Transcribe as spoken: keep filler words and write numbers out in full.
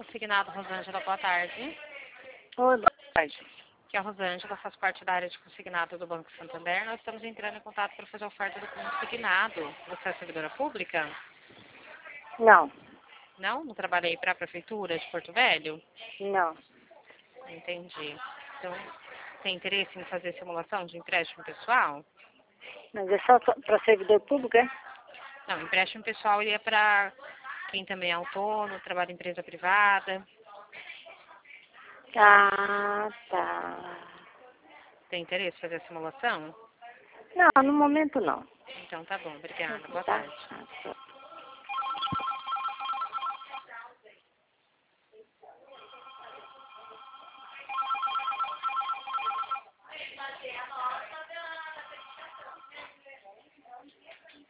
Consignado Rosângela, boa tarde. Oi, boa tarde. Aqui é a Rosângela, faz parte da área de consignado do Banco Santander. Nós estamos entrando em contato para fazer a oferta do consignado. Você é servidora pública? Não, Não? Não trabalhei para a Prefeitura de Porto Velho? não. Entendi. Então, tem interesse em fazer simulação de empréstimo pessoal? Mas é só para servidor público, é? Não, empréstimo pessoal ele é para quem também é autônomo, trabalha em empresa privada. Ah, tá. Tem interesse em fazer a simulação? Não, no momento não. Então tá bom, obrigada. Boa Tá? tarde. Ah, tá.